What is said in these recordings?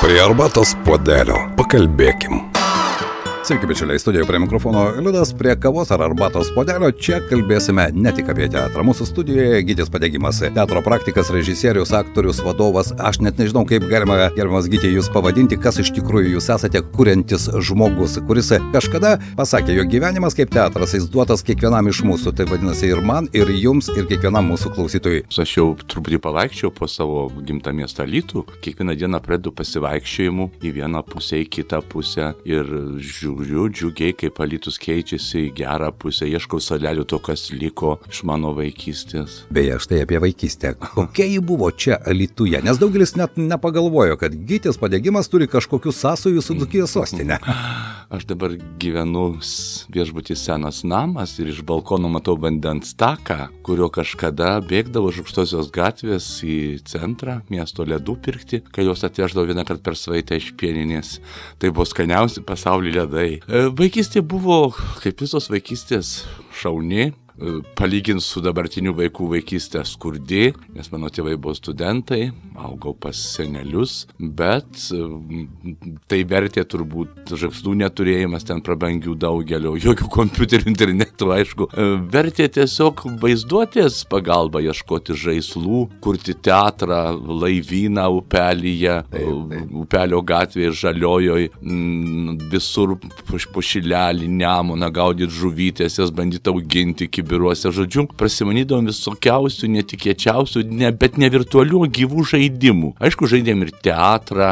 Prie arbatos puodelio pakalbėkim. Sveiki, bičiuliai, studijoje prie mikrofono Liudas, prie kavos ar arbatos puodelio. Čia kalbėsime ne tik apie teatrą. Mūsų studijoje Gytis Padegimas, teatro praktikas, režisierius, aktorius, vadovas. Aš net nežinau, kaip gerbiamas Gyti jūs pavadinti, kas iš tikrųjų jūs esate kuriantis žmogus, kuris kažkada pasakė, jog gyvenimas kaip teatras, jis duotas kiekvienam iš mūsų. Tai vadinasi ir man, ir jums, ir kiekvienam mūsų klausytojui. Aš jau truputį pavaikščiau po savo gimtą miestą Alytų. Kiekvieną dieną pradedu pasivaikščiojimų į vieną pusę, į kitą pusę ir žiūriu džiugiai, kaip Alytus keičiasi į gerą pusę, ieškau salelių to, kas liko iš mano vaikystės. Beje, štai apie vaikystę. Kokia ji buvo čia Alytuje? Nes daugelis net nepagalvojo, kad Gytis Padegimas turi kažkokių sąsajų su Dzūkijos sostinė. Aš dabar gyvenu viešbuty senas namas ir iš balkono matau vandens taką, kurio kažkada bėgdavo iš Aukštosios gatvės į centrą miesto ledų pirkti, kai jos atveždavo vieną kartą per savaitę iš Pieninės. Tai buvo skaniausi pasaulio ledai. Vaikystė buvo, kaip visos vaikystės, šauni. Palyginti su dabartiniu vaikų vaikystė skurdi, nes mano tėvai buvo studentai, augau pas senelius, bet tai vertė turbūt žaislų neturėjimas ten prabangių daugelio, jokių kompiuterių, internetų, aišku. Vertė tiesiog vaizduotės pagalba ieškoti žaislų, kurti teatrą, laivyną upelyje, upelio gatvėje, žaliojoj, visur po šilelį, Nemuną, gaudyti žuvytės, jas bandyti auginti, biuruose, žodžiu, prasimanydavom visokiausių, netikėčiausių, bet ne virtualių, gyvų žaidimų. Aišku, žaidėm ir teatrą.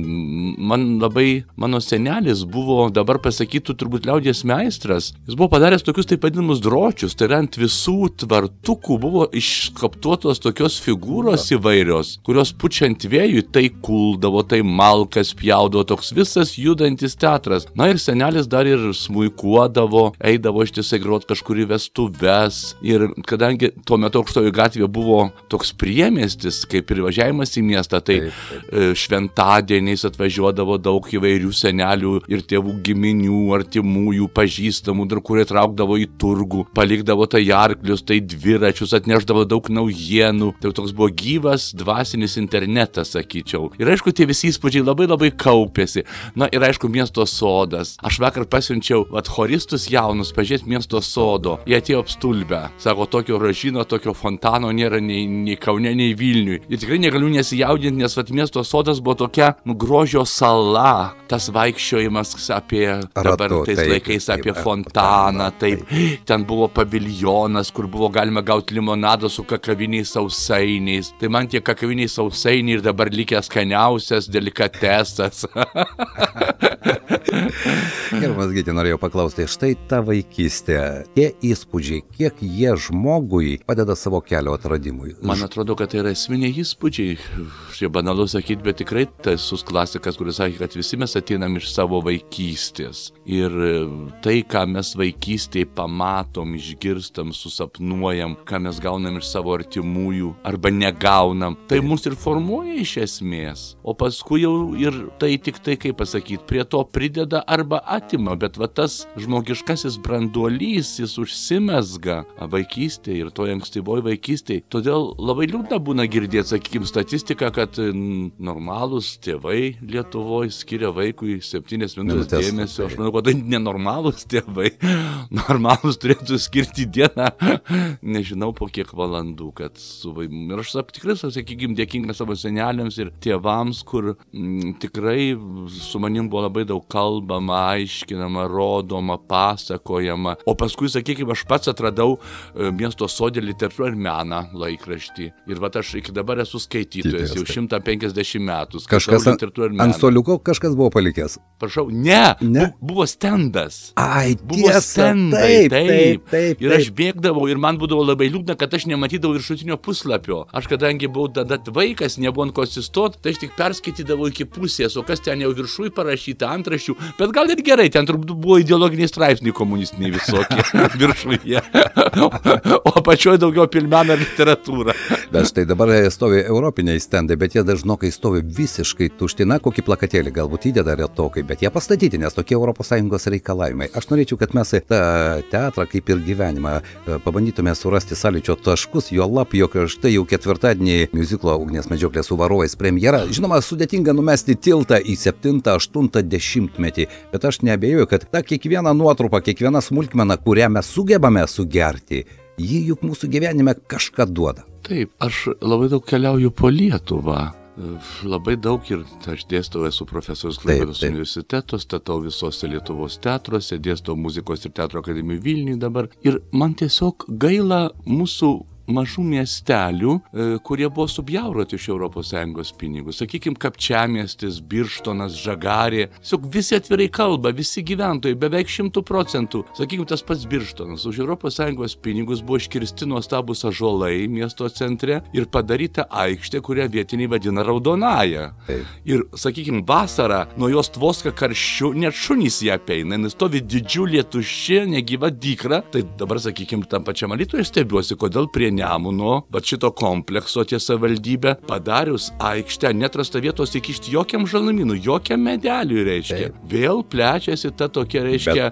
Mano senelis buvo, dabar pasakytų, turbūt liaudies meistras. Jis buvo padaręs tokius taip vadinamus dročius, tai ant visų tvartukų buvo iškaptuotos tokios figūros įvairios, kurios pučiant vėjui tai kuldavo, tai malkas pjaudavo, toks visas judantis teatras. Na ir senelis dar ir smuikuodavo, eidavo ištisai grot kažkur į vestuvę. Ir kadangi tuo metu Aukštoji gatvė buvo toks priemiestis, kaip ir važiavimas į miestą, tai šventadieniais atvažiuodavo daug įvairių senelių ir tėvų giminių, artimųjų, pažįstamų, dar kurie traukdavo į turgų, palikdavo tai arklius, tai dviračius, atnešdavo daug naujienų. Tai toks buvo gyvas dvasinis internetas, sakyčiau. Ir aišku, tie visi įspūdžiai labai kaupėsi. Na ir aišku, miesto sodas. Aš vakar pasiunčiau choristus jaunus pažiūrėti miesto sodo. Jie atėjo apstulbę. Sako, tokio ražino, tokio fontano nėra nei Kaune, nei Vilniui. Ir tikrai negaliu nesijaudinti, nes miesto sodas buvo tokia grožio sala. Tas vaikščiojimas apie dabar tais laikais apie fontaną. Taip, ten buvo paviljonas, kur buvo galima gauti limonadą su kakaviniais sausainiais. Tai man tie kakaviniai sausainiai ir dabar likęs skaniausias delikatesas. Gerbiamas Gyti, norėjau paklausti, štai ta vaikystė, tie įspūdžiai, kiek jie žmogui padeda savo kelio atradimui? Man atrodo, kad tai yra esminiai įspūdžiai. Štai banalu sakyti, bet tikrai tas klasikas, kuris sakė, kad visi mes ateinam iš savo vaikystės. Ir tai, ką mes vaikystėje pamatom, išgirstam, susapnuojam, ką mes gaunam iš savo artimųjų arba negaunam, tai mus ir formuoja iš esmės. O paskui jau ir tai tik tai, kaip pasakyti, prie to prideda arba atima, bet va tas žmogiškasis branduolys, jis užsimezga vaikystėje ir toje ankstyvoje vaikystėje. Todėl labai liūdna būna girdėti, sakykime, statistiką, kad normalūs tėvai Lietuvoje skiria vaikui 7 minutės dėmesio. Aš manau, kad tai nenormalūs tėvai. Normalūs turėtų skirti dieną, nežinau po kiek valandų, kad ir aš tikrai, sakykime, dėkingas savo seneliams ir tėvams, kur tikrai su manim buvo labai daug kalbama, aiškinama, rodoma, pasakojama. O paskui, sakykime, aš pats atradau miesto sode literatūrą ir meną laikraštį. Ir va aš iki dabar esu skaitytojas, jau 150 metų. Kažkas ant stoliuko kažkas buvo palikęs? Prašau, ne. Buvo stendas. Ai, buvo tiesa, stendai, taip. Ir aš bėgdavau ir man būdavo labai liūdna, kad aš nematydavau viršutinio puslapio. Aš kadangi buvau tada vaikas, nebuvo ant ko atsistot, tai aš tik perskaitydavau iki pusės, o kas ten jau viršui parašyta, antraščių, bet gal ir gerai, ten turbūt buvo ideologiniai straipsniai komunistiniai visokie viršuje, o apačioje daugiau pilmena literatūra. Bet štai dabar stovi europiniai stendai, bet jie dažnokai stovi visiškai tušti, na, kokį plakatėlį galbūt įdeda retokai, bet jie pastatyti, nes tokie ES reikalavimai. Aš norėčiau, kad mes tą teatrą, kaip ir gyvenimą, pabandytume surasti sąlyčio taškus, jo lab, jog štai jau ketvirtadienį miuziklo Ugnies medžioklė su varovais premjera. Žinoma, sudėtinga numesti tiltą į 7-8 dešimtmetį, bet aš neabejoju, kad ta kiekviena nuotrupa, kiekviena smulkmena, kurią mes sugebame sugerti, ji juk mūsų gyvenime kažką duoda. Taip, aš labai daug keliauju po Lietuvą. Labai daug ir aš dėstau, esu profesorius Klaipėdos universiteto, statau visose Lietuvos teatruose, dėstau muzikos ir teatro akademijų Vilniuje dabar. Ir man tiesiog gaila mūsų mažų miestelių, kurie buvo subjauroti iš ES pinigų. Sakykime, Kapčiamiestis, Birštonas, Žagarė. Tiesiog visi atvirai kalba, visi gyventojai, beveik 100%. Sakykime, tas pats Birštonas. Už ES pinigus buvo iškirsti nuostabus ąžuolai miesto centre ir padaryta aikštė, kurią vietiniai vadina Raudonąja. Ir, sakykime, vasarą nuo jos tvoska karščiu, net šunys ją apeina, nes stovi didžiulė tuščia, negyva dykra. Tai dabar, sakykime, tam pačiam Alytuje stebiuosi, kodėl prie Nemuno, bet šito komplekso tiesa valdybė padarius aikštę, netrasta vietos įkišti jokiam žalumynui, jokiam medeliui, reiškia. Vėl plečiasi ta tokia, reiškia,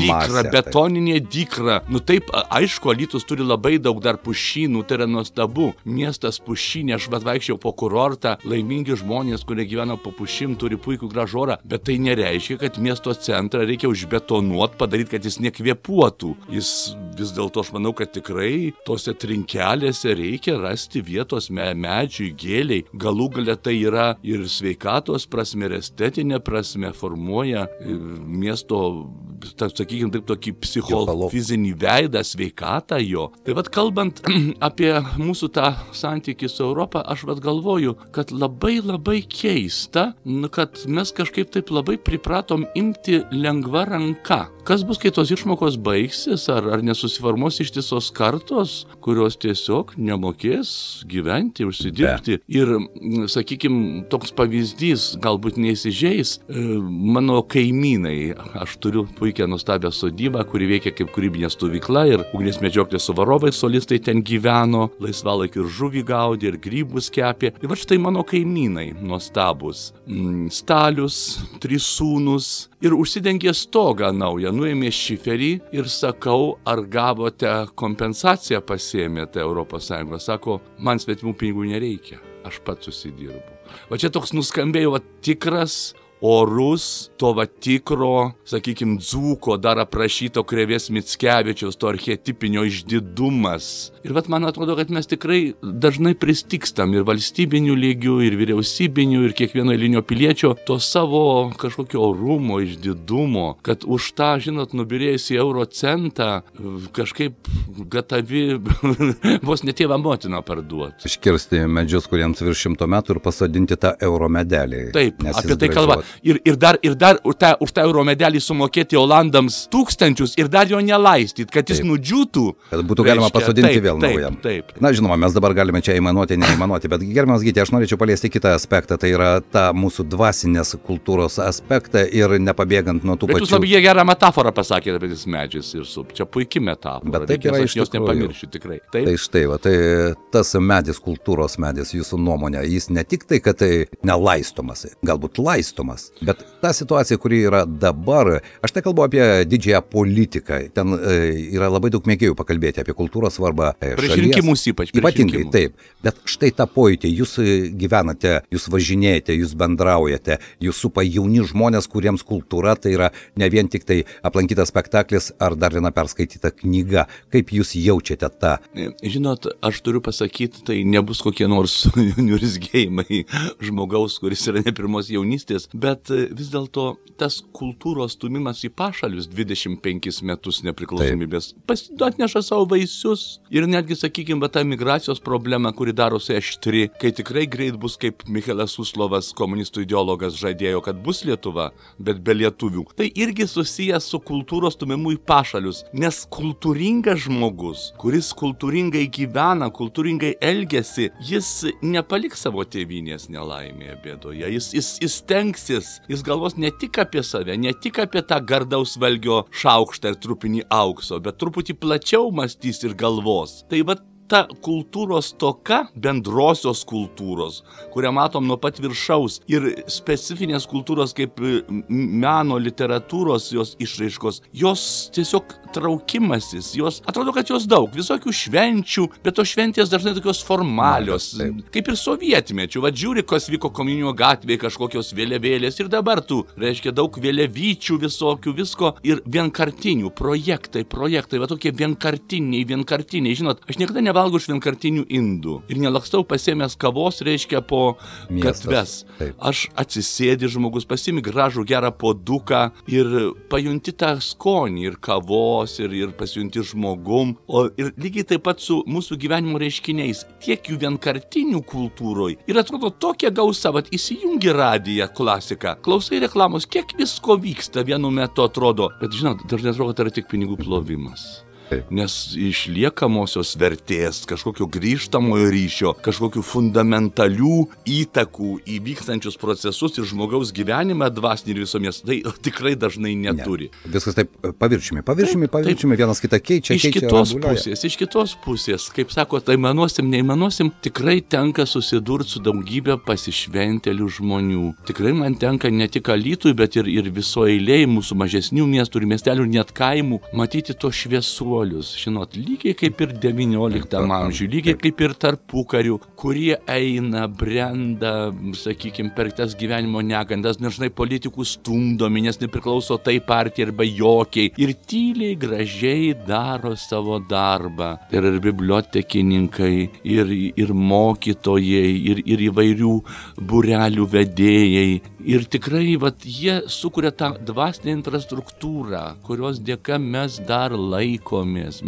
betoninė dykra. Nu taip, aišku, Alytus turi labai daug dar pušynų, tai yra nuostabu. Miestas pušynė, aš vaikščiau po kurortą, laimingi žmonės, kurie gyvena po pušim, turi puikų gražorą, bet tai nereiškia, kad miesto centrą reikia užbetonuoti, padaryti, kad jis nekvėpuotų. Jis vis dėlto, aš manau, kad tikrai tose trinkelėse reikia rasti vietos medžiui, gėliai. Galų gale tai yra ir sveikatos prasme, ir estetinė prasme formuoja miesto, sakykime, taip tokį psichofizinį veidą, sveikatą jo. Tai vat kalbant apie mūsų tą santykį su Europą, aš vat galvoju, kad labai keista, kad mes kažkaip taip labai pripratom imti lengva ranka. Kas bus, kai tos išmokos baigsis, ar nesusiformuos ištisos kartos, kurios tiesiog nemokės gyventi, užsidirbti. Ir, sakykime, toks pavyzdys, galbūt neįsižeis, mano kaimynai, aš turiu puikią nuostabią sodybą, kuri veikia kaip kūrybinė stovykla ir Ugnies medžioklė su varovais solistai ten gyveno, laisvalaikį ir žuvį gaudė, ir grybus kepė. Ir va štai mano kaimynai nuostabus. Stalius, 3 sūnus ir užsidengė stogą naują, nuėmė šiferį ir sakau, ar gavote kompensaciją pasiėmėte ES? Sako, man svetimų pinigų nereikia, aš pats susidirbu. Va čia toks nuskambėjo tikras, orus, to va tikro, sakykime, dzūko, dar aprašyto Krėvės Mickevičiaus, to archetipinio išdidumas. Ir vat man atrodo, kad mes tikrai dažnai pristikstam ir valstybinių lygių, ir vyriausybinių, ir kiekvieno eilinio piliečio to savo kažkokio orumo, išdidumo, kad už tą, žinot, nubyrėjusį euro centą kažkaip gatavi vos ne tėvą motiną parduoti. Iškirsti medžius, kuriems virš 100 metų ir pasodinti tą euro medelį. Taip, apie tai kalba. Ir dar už tą euro medelį sumokėti olandams 1000 ir dar jo nelaistyti, kad jis nudžiūtų. Kad būtų galima pasodinti vėl naujam. Taip. Na, žinoma, mes dabar galime čia įmanuoti, neįmanuoti, bet gerbiamas Gyti, aš norėčiau paliesti kitą aspektą, tai yra tą mūsų dvasinės kultūros aspektą ir nepabėgant nuo tų pačių. Bet jūs labai gerą metaforą pasakėte apie tais medžiais ir čia puikia metafora. Bet taip yra iš jos nepamiršiu tikrai. Taip? Tai štai, tai tas medis, kultūros medis, jūsų nuomonė, jis ne tik tai, kad tai nelaistomas, galbūt laistomas, bet ta situacija, kuri yra dabar, aš tai kalbu apie didžiąją politiką, ten yra labai daug mėgėjų pakalbėti apie kultūros svarbą šalies. Prieš rinkimus Ypatingai, taip. Bet štai tą pojūtį, jūs gyvenate, jūs važinėjate, jūs bendraujate, jūs supa jauni žmonės, kuriems kultūra tai yra ne vien tik tai aplankytas spektaklis ar dar viena perskaityta knyga. Kaip jūs jaučiate tą? Žinot, aš turiu pasakyti, tai nebus kokie nors niurzgėjimai žmogaus, kuris yra ne pirmos jaunystės, bet vis dėlto tas kultūros stumimas į pašalius 25 metus nepriklausomybės atneša savo vaisius. Ir netgi, sakykime, ta migracijos problema, kuri darosi aštri, kai tikrai greit bus, kaip Michelas Suslovas, komunistų ideologas, žadėjo, kad bus Lietuva, bet be lietuvių. Tai irgi susijęs su kultūros stumimu į pašalius, nes kultūringas žmogus, kuris kultūringai gyvena, kultūringai elgiasi, jis nepaliks savo tėvynės nelaimėje, bėdoje. Jis stengsis mąstys. Jis galvos ne tik apie save, ne tik apie tą gardaus valgio šaukštą ir trupinį aukso, bet truputį plačiau mąstys ir galvos. Tai va ta kultūros toka, bendrosios kultūros, kurią matom nuo pat viršaus, ir specifinės kultūros kaip meno, literatūros jos išraiškos, jos tiesiog traukimasis, jos, atrodo, kad jos daug, visokių švenčių, bet tos šventės dažnai tokios formalios, kaip ir sovietmečių. Va, žiūri, kas vyko Komunijos gatvėje, kažkokios vėliavėlės, ir dabar tu, reiškia, daug vėliavyčių visokių, visko, ir vienkartinių projektai, va tokie vienkartiniai, žinot, aš niekada nevalgau iš vienkartinių indų ir nelakstau pasiėmęs kavos, reiškia, po gatves. Aš atsisėdi žmogus, pasiimi gražų gerą puoduką ir pajunti tą skonį ir kavos, ir pasijunti žmogum, o ir lygiai taip pat su mūsų gyvenimo reiškiniais, tiek jų vienkartinių kultūroj. Ir atrodo tokia gausa, vat įsijungi radiją, klasiką, klausai reklamos, kiek visko vyksta vienu metu atrodo, bet žinot, dažnai atrodo, tai yra tik pinigų plovimas. Nes išliekamosios vertės, kažkokio grįžtamojo ryšio, kažkokių fundamentalių įtakų į vykstančius procesus ir žmogaus gyvenimą dvasinį ir visomis, tai tikrai dažnai neturi. Viskas taip paviršiumi, vienas kitą keičia. Iš kitos pusės, kaip sako, tai neįmanosim, tikrai tenka susidurti su daugybė pasišventėlių žmonių. Tikrai man tenka ne tik Alytui, bet ir viso eilėje mūsų mažesnių miestų ir miestelių, net kaimų, matyti to šviesuolius. Žinot, lygiai kaip ir 19 amžių, lygiai kaip ir tarpukarių, kurie eina, brenda, sakykime, per tas gyvenimo negandas, dažnai politikų stumdomi, nes nepriklauso tai partijai arba jokiai, ir tyliai, gražiai daro savo darbą. Tai yra ir bibliotekininkai, ir mokytojai, ir įvairių būrelių vedėjai. Ir tikrai, vat, jie sukuria tą dvasinę infrastruktūrą, kurios dėka mes dar laikomės.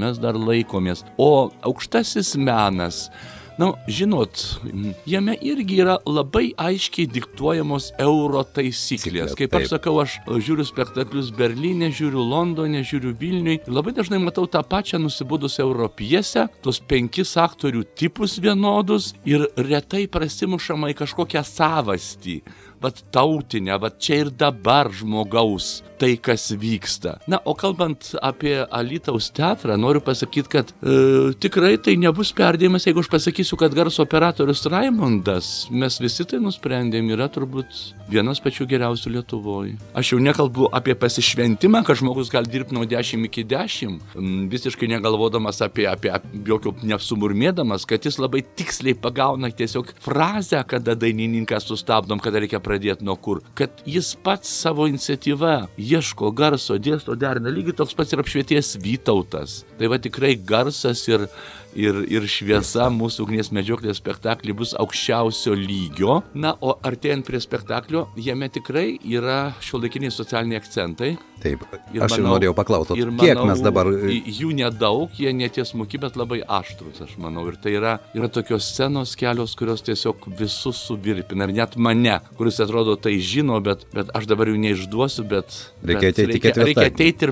O aukštasis menas, žinot, jame irgi yra labai aiškiai diktuojamos euro taisyklės. Kaip aš sakau, aš žiūriu spektaklius Berlyne, žiūriu Londone, žiūriu Vilniui. Labai dažnai matau tą pačią nusibudusią europiesę, tos 5 aktorių tipus vienodus ir retai prasimušama į kažkokią savastį. Vat tautinę, vat čia ir dabar žmogaus tai, kas vyksta. O kalbant apie Alytaus teatrą, noriu pasakyti, kad tikrai tai nebus perdėjimas, jeigu aš pasakysiu, kad garso operatorius Raimondas, mes visi tai nusprendėm, yra turbūt vienas pačių geriausių Lietuvoje. Aš jau nekalbu apie pasišventimą, kad žmogus gali dirbti nuo 10 iki 10, visiškai negalvodamas apie jokio nesumurmėdamas, kad jis labai tiksliai pagauna tiesiog frazę, kada dainininką sustabdom, kada reikia pradėti nuo kur, kad jis pats savo iniciatyvą ieško garso, dėsto, derina, lygiai toks pats ir apšvietėjas Vytautas. Tai va tikrai garsas ir šviesa mūsų ugnies medžioklės spektaklį bus aukščiausio lygio. O artėjant prie spektaklio, jame tikrai yra šiuolaikiniai socialiniai akcentai. Taip, aš ir norėjau paklausti, kiek mes dabar... Jų nedaug, jie netiesmuki, bet labai aštrus, aš manau. Ir tai yra tokios scenos kelios, kurios tiesiog visus suvirpina. Ir net mane, kuris atrodo tai žino, bet aš dabar jų neišduosiu, bet reikia ateiti ir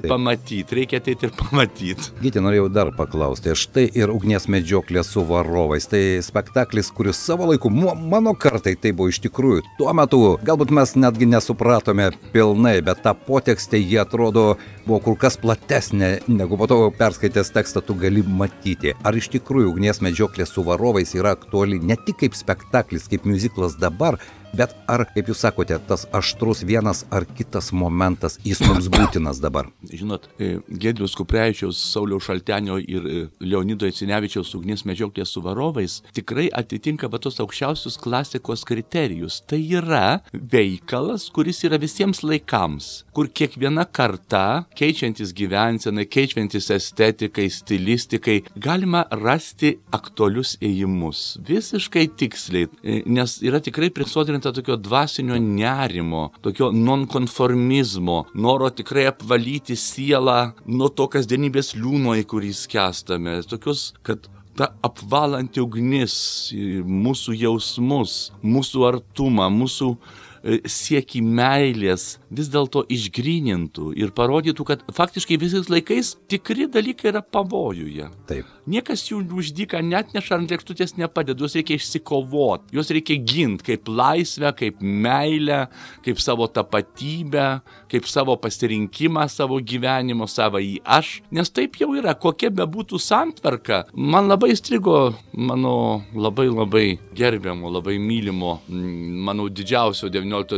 pamatyti. Gyti, norėjau dar paklausti. Štai ir ugnies medžioklė su varovais. Tai spektaklis, kuris savo laiku, mano kartai tai buvo iš tikrųjų. Tuo metu galbūt mes netgi nesupratome pilnai, bet tą potekstę jie atrodo buvo kur kas platesnė, negu po to perskaitęs tekstą tu gali matyti. Ar iš tikrųjų ugnies medžioklė su varovais yra aktuali ne tik kaip spektaklis, kaip miuziklas dabar, bet ar, kaip jūs sakote, tas aštrus vienas ar kitas momentas jis mums būtinas dabar? Žinot, Giedriaus Kuprevičiaus, Sauliaus Šaltenio ir Leonido Jacinevičiaus ugnies medžioklė su varovais tikrai atitinka tos aukščiausius klasikos kriterijus. Tai yra veikalas, kuris yra visiems laikams, kur kiekviena karta, keičiantis gyvensenai, keičiantis estetikai, stilistikai, galima rasti aktualius ėjimus. Visiškai tiksliai, nes yra tikrai prisodrinta tokio dvasinio nerimo, tokio nonkonformizmo, noro tikrai apvalyti sielą nuo to kasdienybės liūno, į kurį skęstame. Tokios, kad ta apvalanti ugnis mūsų jausmus, mūsų artumą, mūsų siekį meilės vis dėlto išgrynintų ir parodytų, kad faktiškai visais laikais tikri dalykai yra pavojuje. Taip. Niekas jų už dyką neatneša, ant lėkštutės nepadeda, juos reikia išsikovoti, juos reikia ginti kaip laisvę, kaip meilę, kaip savo tapatybę, kaip savo pasirinkimą, savo gyvenimo, savo į aš. Nes taip jau yra, kokia bebūtų santvarka. Man labai įstrigo mano labai gerbiamo, labai mylimo, mano didžiausio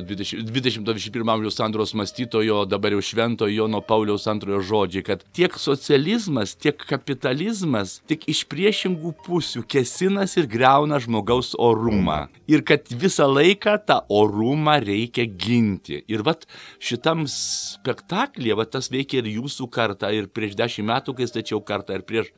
19-21 amžiaus sandūros mąstytojo, dabar jau šventojo Jono Pauliaus II žodžiai, kad tiek socializmas, tiek kapitalizmas tik iš priešingų pusių kesinas ir griauna žmogaus orumą. Ir kad visą laiką tą orumą reikia ginti. Ir vat šitam spektaklyje, vat tas veikia ir jūsų kartą, ir prieš 10 metų, kai stačiau kartą, ir prieš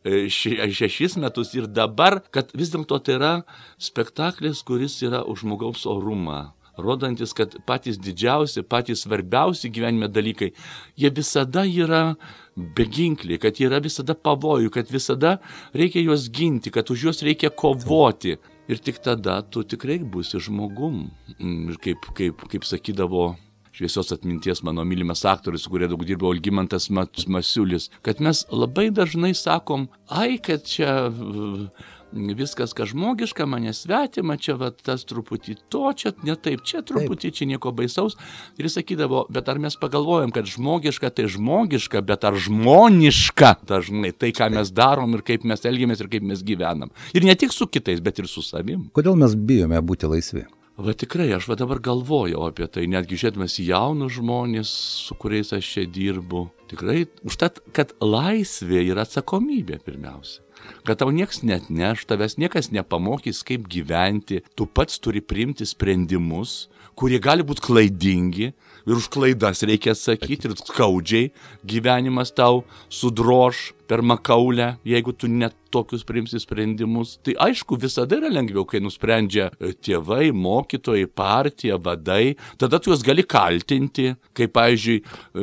6 metus, ir dabar, kad vis dėlto tai yra spektaklis, kuris yra už žmogaus orumą. Rodantis, kad patys didžiausi, patys svarbiausi gyvenime dalykai, jie visada yra beginkliai, kad jie yra visada pavojų, kad visada reikia juos ginti, kad už juos reikia kovoti. Ir tik tada tu tikrai būsi žmogum. Ir kaip sakydavo šviesios atminties mano mylimas aktorius, su kuria daug dirbo Algimantas Masiulis, kad mes labai dažnai sakom, kad čia viskas, kas žmogiška, mane svetima, čia va, tas truputį to, čia ne taip, čia truputį, čia nieko baisaus. Ir jis sakydavo, bet ar mes pagalvojam, kad žmogiška tai žmogiška, bet ar žmoniška dažnai tai, ką mes darom ir kaip mes elgiamės ir kaip mes gyvenam. Ir ne tik su kitais, bet ir su savim. Kodėl mes bijome būti laisvi? Va tikrai, aš va dabar galvojau apie tai, netgi žiūrėdamas į jaunus žmonės, su kuriais aš čia dirbu. Tikrai, užtat, kad laisvė yra atsakomybė pirmiausia. Kad tau nieks neatneš, tavęs niekas nepamokys, kaip gyventi, tu pats turi priimti sprendimus, kurie gali būti klaidingi, ir už klaidas reikia atsakyti, ir skaudžiai gyvenimas tau sudroš per makaulę, jeigu tu net tokius priimsi sprendimus. Tai aišku, visada yra lengviau, kai nusprendžia tėvai, mokytojai, partija, vadai, tada tu juos gali kaltinti, kaip, pavyzdžiui,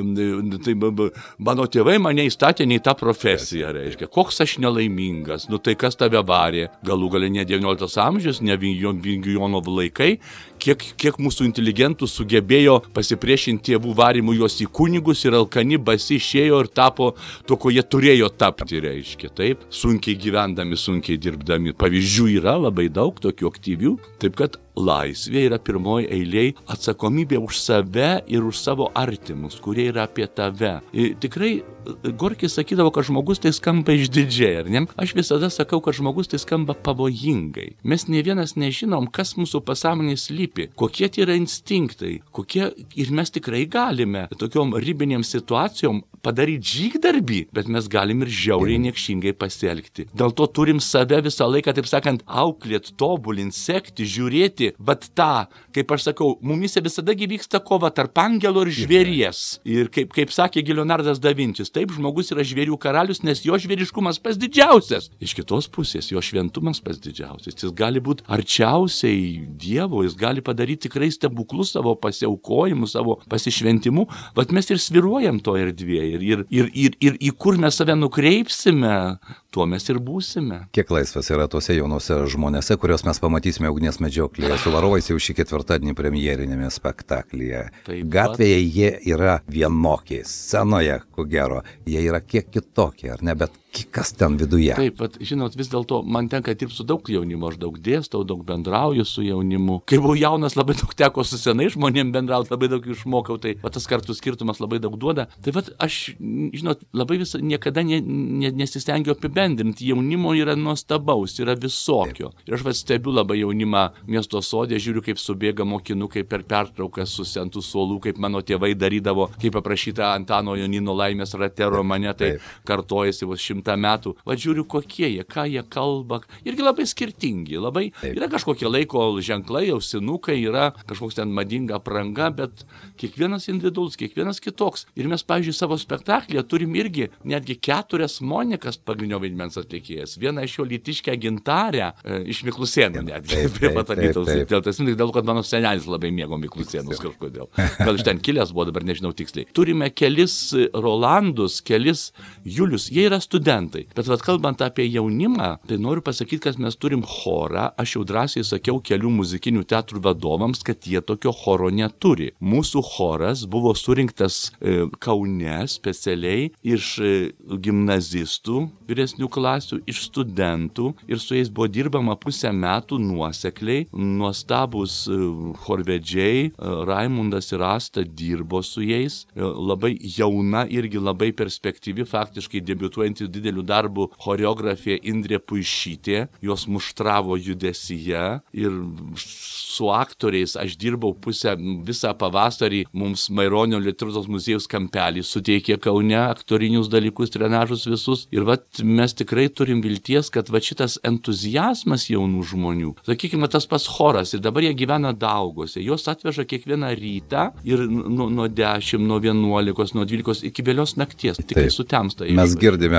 tai mano tėvai mane įstatė ne į tą profesiją, reiškia, koks aš nelaimingas, tai kas tave varė, galų gali ne 19 amžius, ne Vingijono laikai, kiek mūsų inteligentų sugebėjo pasipriešinti tėvų varimų juos į kunigus ir alkani basi išėjo ir tapo to, ko jie turėjo tapti, reiškia, taip, sunkiai gyvendami, sunkiai dirbdami. Pavyzdžių yra labai daug tokių aktyvių, taip kad laisvė yra pirmoji eilėj atsakomybė už save ir už savo artimus, kurie yra apie tave. Ir tikrai Gorkis sakydavo, kad žmogus tai skamba išdidžiai, ar ne? Aš visada sakau, kad žmogus tai skamba pavojingai. Mes ne vienas nežinom, kas mūsų pasąmonėje slypi, kokie tie yra instinktai, ir mes tikrai galime tokiom ribinėm situacijom padaryti žygdarbį, bet mes galim ir žiauriai niekšingai pasielgti. Dėl to turim save visą laiką, taip sakant, auklėt, tobulint, sekti, žiūrėti, bet tą, kaip aš sakau, mumise visada vyksta kova tarp angelo ir žvėries. Ir kaip sakė Leonardas da Vinčis, taip, žmogus yra žvėrių karalius, nes jo žvėriškumas pats didžiausias. Iš kitos pusės, jo šventumas pats didžiausias. Jis gali būti arčiausiai Dievo, jis gali padaryti tikrai stebuklus savo pasiaukojimu, savo pasišventimu, bet mes ir sviruojam to erdvėje. Ir į kur mes save nukreipsime, tuo mes ir būsime. Kiek laisvės yra tose jaunose žmonėse, kurios mes pamatysime Ugnies medžioklėje su varovais jau šį ketvirtadienį premjerinėme spektaklyje. Gatvėje jie yra vienokie, scenoje, ko gero, jie yra kiek kitokie, ar ne, bet kas ten viduje? Taip, bet žinot, vis dėlto man tenka dirbti su daug jaunimo, aš daug dėstau, daug bendrauju su jaunimu. Kai buvau jaunas, labai daug teko su senai žmonėm bendrauti, labai daug išmokau, tai tas kartų skirtumas labai daug duoda. Tai aš, žinot, labai niekada nesistengiu apibendrinti. Jaunimo yra nuostabaus, yra visokio. Ir aš stebiu labai jaunimą miesto sode, žiūriu, kaip subėga mokinukai per pertraukas su sentų suolų, kaip mano tėvai darydavo, kaip paprašyta Antano Jonino Laimės rate romane, tai kartojasi vos 100 metų. Žiūriu, kokie jie, ką jie kalba. Irgi labai skirtingi. Yra kažkokie laiko ženklai, ausinukai, yra kažkoks ten madinga apranga, bet kiekvienas individualus, kiekvienas kitoks. Ir mes, pavyzdžiui, savo spektaklyje turim irgi netgi 4 Monikas pagrindinio vaidmens atlikėjas. Viena iš jo Lytiškę Gintarę iš Miklusėnų netgi. Dėl to, kad mano senelis labai mėgo Miklusėnus kažkodėl. Gal iš ten kilęs buvo, dabar nežinau tiksliai. Turime kelis Rolandus, kelis Julius. Jie yra studentai. studentai. Bet vat kalbant apie jaunimą, tai noriu pasakyti, kad mes turim chorą. Aš jau drąsiai sakiau kelių muzikinių teatrų vadovams, kad jie tokio choro neturi. Mūsų choras buvo surinktas Kaune specialiai iš gimnazistų vyresnių klasių, iš studentų ir su jais buvo dirbama pusę metų nuosekliai. Nuostabus chorvedžiai, Raimundas ir Asta dirbo su jais. Labai jauna, irgi labai perspektyvi, faktiškai debiutuojanti dideliu darbu choreografija Indrė Puišytė. Jos muštravo judesyje ir su aktoriais aš dirbau visą pavasarį. Mums Maironio literatūros muziejaus kampelį suteikė Kaune aktorinius dalykus, trenažus visus. Ir mes tikrai turim vilties, kad šitas entuziazmas jaunų žmonių, sakykime, tas pats choras, ir dabar jie gyvena Daugose, juos atveža kiekvieną rytą ir nuo 10, nuo 11, nuo 12 iki vėlios nakties, tik tai sutemsta. Mes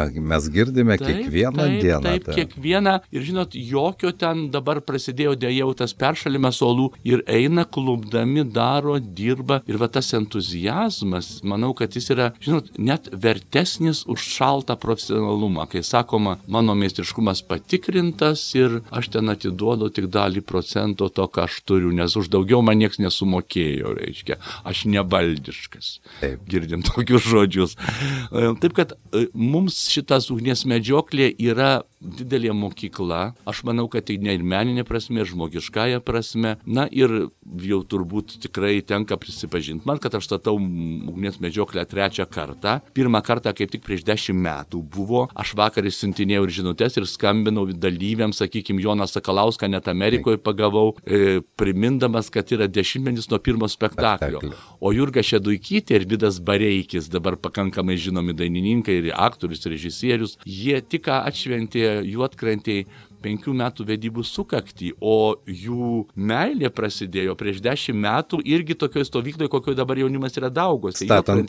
girdime kiekvieną dieną. Taip, kiekvieną. Ir žinot, jokio ten dabar prasidėjo dėjau tas peršalimas olų ir eina klubdami, daro, dirba. Ir tas entuziazmas, manau, kad jis yra, žinot, net vertesnis už šaltą profesionalumą. Kai sakoma, mano meistriškumas patikrintas ir aš ten atiduodu tik dalį procento to, ką aš turiu, nes už daugiau man nieks nesumokėjo, reiškia. Aš nebaldiškas. Taip. Girdim tokius žodžius. Taip, kad mums šitas ugnies medžioklė yra didelė mokykla. Aš manau, kad tai ne ir meninė prasme, ir žmogiškąją prasme. Na ir jau turbūt tikrai tenka prisipažinti man, kad aš statau ugnies medžioklę 3 kartą. Pirmą kartą kaip tik prieš 10 metų buvo. Aš vakar išsiuntinėjau ir žinutes ir skambinau dalyviams, sakykime, Joną Sakalauską net Amerikoje pagavau, primindamas, kad yra 10-metis nuo pirmo spektaklio. O Jurga Šeduikytė ir Vidas Bareikis, dabar pakankamai žinomi dainininkai ir aktorius, režisierius, jie tik atšventė Juodkrantėj 5 metų vedybų sukaktį, o jų meilė prasidėjo prieš 10 metų irgi tokioje stovykloje, kokioje dabar jaunimas yra Daugose.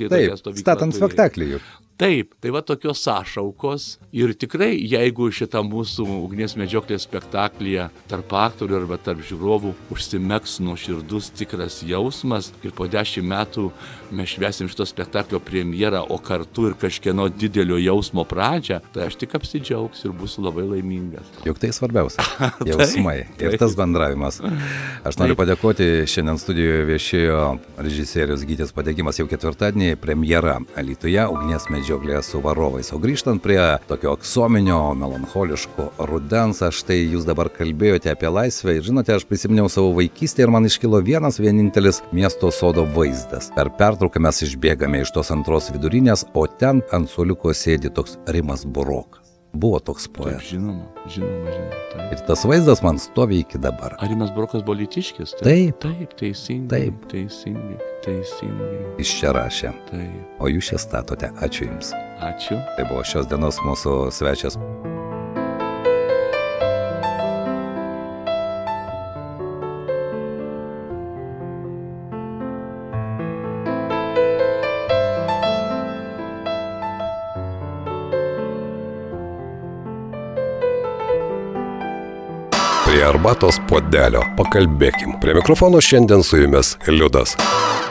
Statant spektaklį juk. Taip, tai tokios sąšaukos ir tikrai, jeigu šitą mūsų ugnies medžioklės spektaklyje tarp aktorių arba tarp žiūrovų užsimegs nuoširdus tikras jausmas ir po 10 metų mes švęsim šito spektaklio premjerą, o kartu ir kažkieno didelio jausmo pradžią, tai aš tik apsidžiaugsiu ir būsiu labai laimingas. Juk tai svarbiausia. Jausmai ir tas bendravimas. Aš noriu padėkoti, šiandien studijoje viešėjo režisierius Gytis Padegimas, jau ketvirtadienį premjera Alytuje ugnies medžioklė su varovais. O grįžtant prie tokio aksominio, melancholiško rudens, štai jūs dabar kalbėjote apie laisvę ir žinote, aš prisiminiau savo vaikystę ir man iškilo vienintelis miesto sodo vaizdas. Per pertrauką mes išbėgame iš tos antros vidurinės, o ten ant suoliuko sėdi toks Rimas Burokas. Buvo toks poetas. Žinoma. Taip. Ir tas vaizdas man stovi iki dabar. Ar Rimas Burokas buvo Lytiškis? Taip, teisingai. Jis čia rašė. Taip. O jūs čia statote. Ačiū Jums. Ačiū. Tai buvo šios dienos mūsų svečias. Prie arbatos puodelio pakalbėkim. Prie mikrofono šiandien su jumis Liudas.